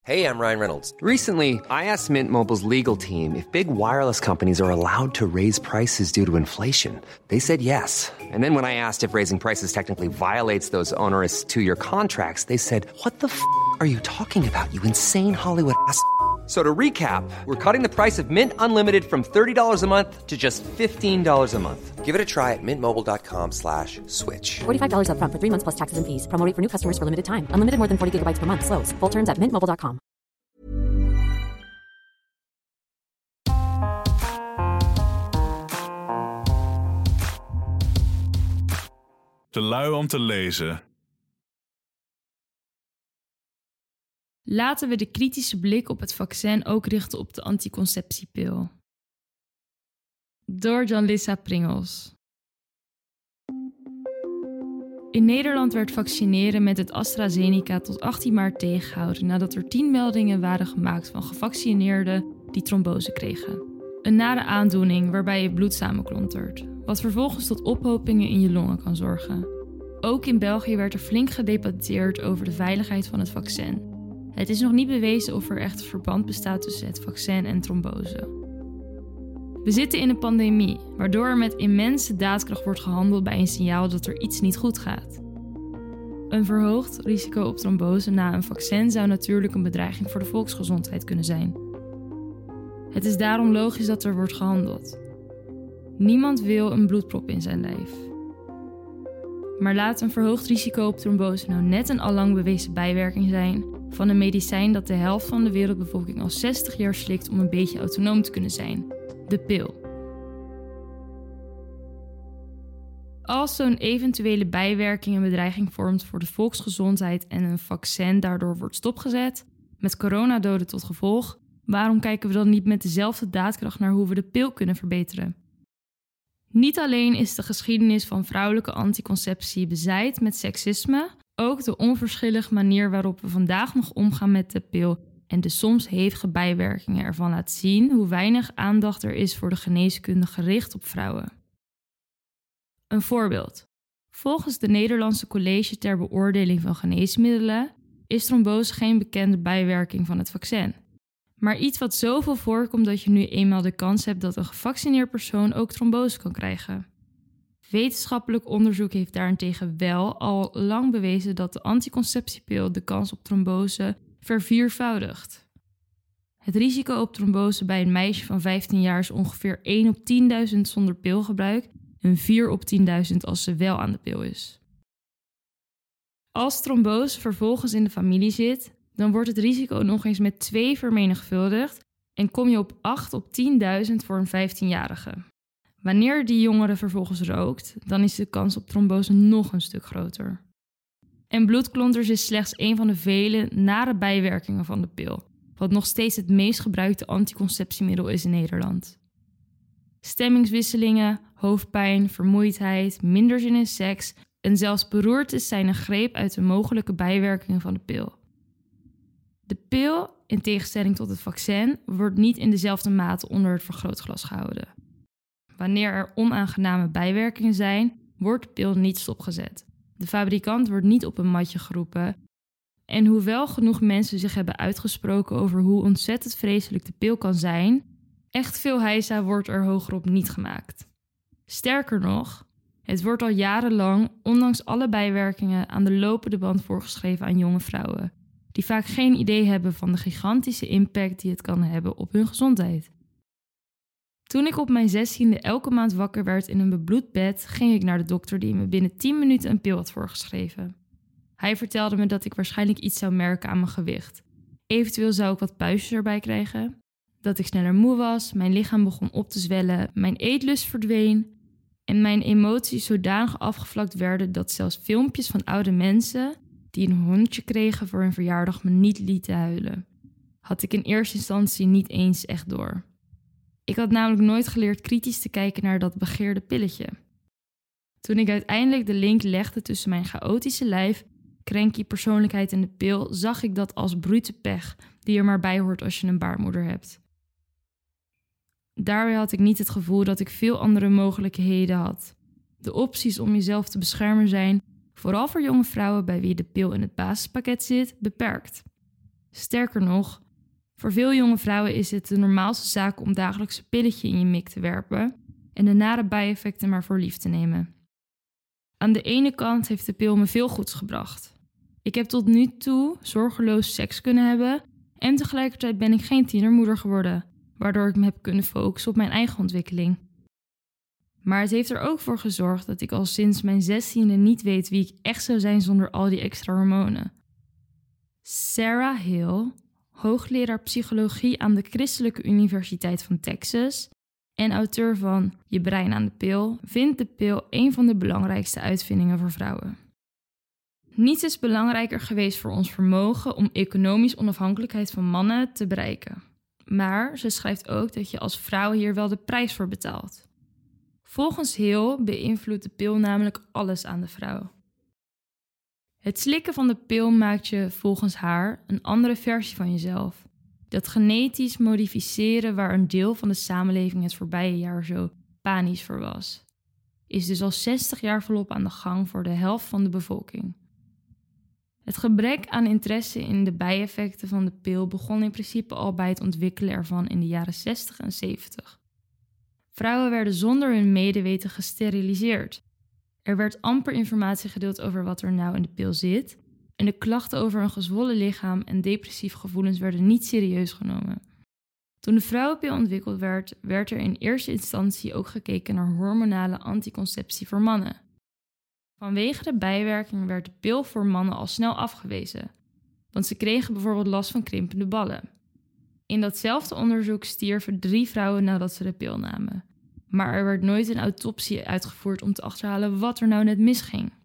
Hey, I'm Ryan Reynolds. Recently, I asked Mint Mobile's legal team if big wireless companies are allowed to raise prices due to inflation. They said yes. And then when I asked if raising prices technically violates those onerous two-year contracts, they said, "What the are you talking about, you insane Hollywood ass?" So to recap, we're cutting the price of Mint Unlimited from $30 a month to just $15 a month. Give it a try at mintmobile.com/switch. $45 up front for 3 months plus taxes and fees. Promo rate for new customers for limited time. Unlimited more than 40 gigabytes per month. Slows full terms at mintmobile.com. Te lui om te lezen. Laten we de kritische blik op het vaccin ook richten op de anticonceptiepil. Door Jan-Lissa Pringels. In Nederland werd vaccineren met het AstraZeneca tot 18 maart tegengehouden nadat er 10 meldingen waren gemaakt van gevaccineerden die trombose kregen. Een nare aandoening waarbij je bloed samenklontert, wat vervolgens tot ophopingen in je longen kan zorgen. Ook in België werd er flink gedebatteerd over de veiligheid van het vaccin. Het is nog niet bewezen of er echt een verband bestaat tussen het vaccin en trombose. We zitten in een pandemie, waardoor er met immense daadkracht wordt gehandeld bij een signaal dat er iets niet goed gaat. Een verhoogd risico op trombose na een vaccin zou natuurlijk een bedreiging voor de volksgezondheid kunnen zijn. Het is daarom logisch dat er wordt gehandeld. Niemand wil een bloedprop in zijn lijf. Maar laat een verhoogd risico op trombose nou net een allang bewezen bijwerking zijn van een medicijn dat de helft van de wereldbevolking al 60 jaar slikt om een beetje autonoom te kunnen zijn: de pil. Als zo'n eventuele bijwerking een bedreiging vormt voor de volksgezondheid en een vaccin daardoor wordt stopgezet, met coronadoden tot gevolg, waarom kijken we dan niet met dezelfde daadkracht naar hoe we de pil kunnen verbeteren? Niet alleen is de geschiedenis van vrouwelijke anticonceptie bezaaid met seksisme, ook de onverschillige manier waarop we vandaag nog omgaan met de pil en de soms hevige bijwerkingen ervan laat zien hoe weinig aandacht er is voor de geneeskunde gericht op vrouwen. Een voorbeeld. Volgens de Nederlandse College ter Beoordeling van Geneesmiddelen is trombose geen bekende bijwerking van het vaccin. Maar iets wat zoveel voorkomt dat je nu eenmaal de kans hebt dat een gevaccineerd persoon ook trombose kan krijgen. Wetenschappelijk onderzoek heeft daarentegen wel al lang bewezen dat de anticonceptiepil de kans op trombose verviervoudigt. Het risico op trombose bij een meisje van 15 jaar is ongeveer 1 op 10.000 zonder pilgebruik en 4 op 10.000 als ze wel aan de pil is. Als trombose vervolgens in de familie zit, dan wordt het risico nog eens met 2 vermenigvuldigd en kom je op 8 op 10.000 voor een 15-jarige. Wanneer die jongere vervolgens rookt, dan is de kans op trombose nog een stuk groter. En bloedklonters is slechts een van de vele nare bijwerkingen van de pil, wat nog steeds het meest gebruikte anticonceptiemiddel is in Nederland. Stemmingswisselingen, hoofdpijn, vermoeidheid, minder zin in seks en zelfs beroertes zijn een greep uit de mogelijke bijwerkingen van de pil. De pil, in tegenstelling tot het vaccin, wordt niet in dezelfde mate onder het vergrootglas gehouden. Wanneer er onaangename bijwerkingen zijn, wordt de pil niet stopgezet. De fabrikant wordt niet op een matje geroepen. En hoewel genoeg mensen zich hebben uitgesproken over hoe ontzettend vreselijk de pil kan zijn, echt veel heisa wordt er hogerop niet gemaakt. Sterker nog, het wordt al jarenlang, ondanks alle bijwerkingen, aan de lopende band voorgeschreven aan jonge vrouwen, die vaak geen idee hebben van de gigantische impact die het kan hebben op hun gezondheid. Toen ik op mijn 16e elke maand wakker werd in een bebloed bed, ging ik naar de dokter die me binnen 10 minuten een pil had voorgeschreven. Hij vertelde me dat ik waarschijnlijk iets zou merken aan mijn gewicht. Eventueel zou ik wat puistjes erbij krijgen, dat ik sneller moe was, mijn lichaam begon op te zwellen, mijn eetlust verdween en mijn emoties zodanig afgevlakt werden dat zelfs filmpjes van oude mensen die een hondje kregen voor hun verjaardag me niet lieten huilen. Had ik in eerste instantie niet eens echt door. Ik had namelijk nooit geleerd kritisch te kijken naar dat begeerde pilletje. Toen ik uiteindelijk de link legde tussen mijn chaotische lijf, cranky persoonlijkheid en de pil, zag ik dat als brute pech die er maar bij hoort als je een baarmoeder hebt. Daarbij had ik niet het gevoel dat ik veel andere mogelijkheden had. De opties om jezelf te beschermen zijn, vooral voor jonge vrouwen bij wie de pil in het basispakket zit, beperkt. Sterker nog, voor veel jonge vrouwen is het de normaalste zaak om dagelijks een pilletje in je mik te werpen en de nare bijeffecten maar voor lief te nemen. Aan de ene kant heeft de pil me veel goeds gebracht. Ik heb tot nu toe zorgeloos seks kunnen hebben en tegelijkertijd ben ik geen tienermoeder geworden, waardoor ik me heb kunnen focussen op mijn eigen ontwikkeling. Maar het heeft er ook voor gezorgd dat ik al sinds mijn 16e niet weet wie ik echt zou zijn zonder al die extra hormonen. Sarah Hill, hoogleraar psychologie aan de Christelijke Universiteit van Texas en auteur van Je brein aan de pil, vindt de pil een van de belangrijkste uitvindingen voor vrouwen. Niets is belangrijker geweest voor ons vermogen om economisch onafhankelijkheid van mannen te bereiken. Maar ze schrijft ook dat je als vrouw hier wel de prijs voor betaalt. Volgens Hill beïnvloedt de pil namelijk alles aan de vrouw. Het slikken van de pil maakt je volgens haar een andere versie van jezelf. Dat genetisch modificeren waar een deel van de samenleving het voorbije jaar zo panisch voor was, is dus al 60 jaar volop aan de gang voor de helft van de bevolking. Het gebrek aan interesse in de bijeffecten van de pil begon in principe al bij het ontwikkelen ervan in de jaren 60 en 70. Vrouwen werden zonder hun medeweten gesteriliseerd. Er werd amper informatie gedeeld over wat er nou in de pil zit en de klachten over een gezwollen lichaam en depressieve gevoelens werden niet serieus genomen. Toen de vrouwenpil ontwikkeld werd, werd er in eerste instantie ook gekeken naar hormonale anticonceptie voor mannen. Vanwege de bijwerking werd de pil voor mannen al snel afgewezen, want ze kregen bijvoorbeeld last van krimpende ballen. In datzelfde onderzoek stierven 3 vrouwen nadat ze de pil namen. Maar er werd nooit een autopsie uitgevoerd om te achterhalen wat er nou net misging.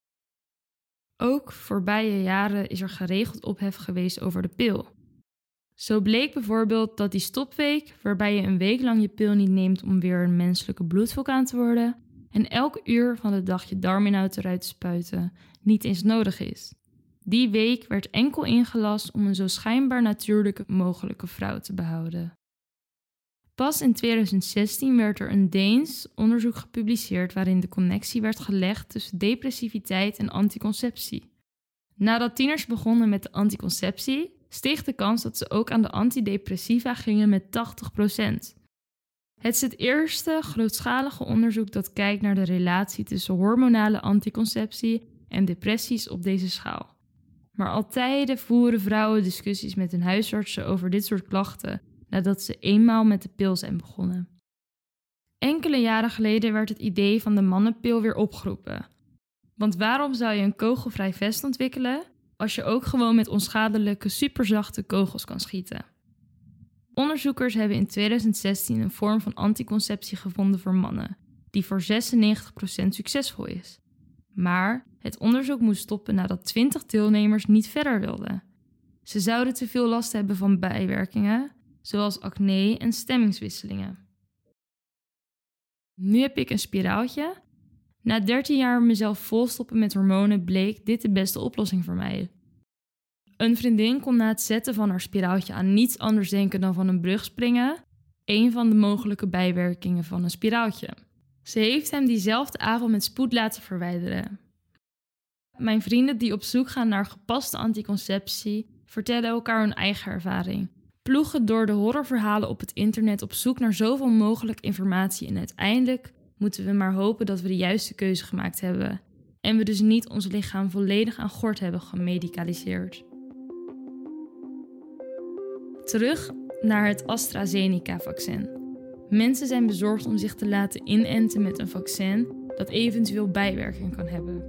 Ook voorbije jaren is er geregeld ophef geweest over de pil. Zo bleek bijvoorbeeld dat die stopweek, waarbij je een week lang je pil niet neemt om weer een menselijke bloedvulkaan te worden, en elk uur van de dag je darminhoud eruit te spuiten, niet eens nodig is. Die week werd enkel ingelast om een zo schijnbaar natuurlijke mogelijke vrouw te behouden. Pas in 2016 werd er een Deens onderzoek gepubliceerd waarin de connectie werd gelegd tussen depressiviteit en anticonceptie. Nadat tieners begonnen met de anticonceptie, steeg de kans dat ze ook aan de antidepressiva gingen met 80%. Het is het eerste grootschalige onderzoek dat kijkt naar de relatie tussen hormonale anticonceptie en depressies op deze schaal. Maar al tijden voeren vrouwen discussies met hun huisartsen over dit soort klachten nadat ze eenmaal met de pil zijn begonnen. Enkele jaren geleden werd het idee van de mannenpil weer opgeroepen. Want waarom zou je een kogelvrij vest ontwikkelen als je ook gewoon met onschadelijke superzachte kogels kan schieten? Onderzoekers hebben in 2016 een vorm van anticonceptie gevonden voor mannen, die voor 96% succesvol is. Maar het onderzoek moest stoppen nadat 20 deelnemers niet verder wilden. Ze zouden te veel last hebben van bijwerkingen, zoals acne en stemmingswisselingen. Nu heb ik een spiraaltje. Na 13 jaar mezelf volstoppen met hormonen bleek dit de beste oplossing voor mij. Een vriendin kon na het zetten van haar spiraaltje aan niets anders denken dan van een brug springen, een van de mogelijke bijwerkingen van een spiraaltje. Ze heeft hem diezelfde avond met spoed laten verwijderen. Mijn vrienden die op zoek gaan naar gepaste anticonceptie vertellen elkaar hun eigen ervaring. Ploegen door de horrorverhalen op het internet op zoek naar zoveel mogelijk informatie en uiteindelijk moeten we maar hopen dat we de juiste keuze gemaakt hebben en we dus niet ons lichaam volledig aan gort hebben gemedicaliseerd. Terug naar het AstraZeneca-vaccin. Mensen zijn bezorgd om zich te laten inenten met een vaccin dat eventueel bijwerking kan hebben.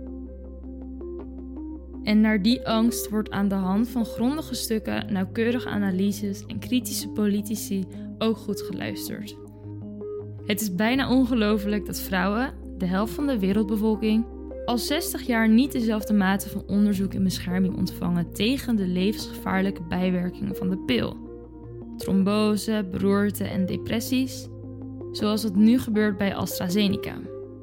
En naar die angst wordt aan de hand van grondige stukken, nauwkeurige analyses en kritische politici ook goed geluisterd. Het is bijna ongelooflijk dat vrouwen, de helft van de wereldbevolking, al 60 jaar niet dezelfde mate van onderzoek en bescherming ontvangen tegen de levensgevaarlijke bijwerkingen van de pil. Trombose, beroerte en depressies, zoals het nu gebeurt bij AstraZeneca.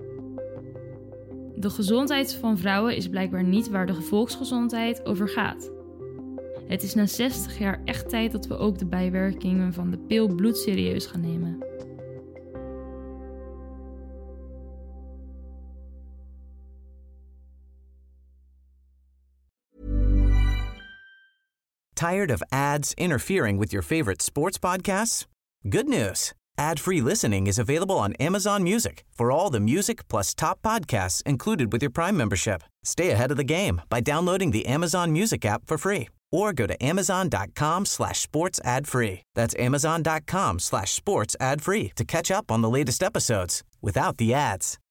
De gezondheid van vrouwen is blijkbaar niet waar de volksgezondheid over gaat. Het is na 60 jaar echt tijd dat we ook de bijwerkingen van de pil bloedserieus gaan nemen. Tired of ads interfering with your favorite sports podcasts? Good news. Ad-free listening is available on Amazon Music for all the music plus top podcasts included with your Prime membership. Stay ahead of the game by downloading the Amazon Music app for free or go to amazon.com/sports ad free. That's amazon.com/sports ad free to catch up on the latest episodes without the ads.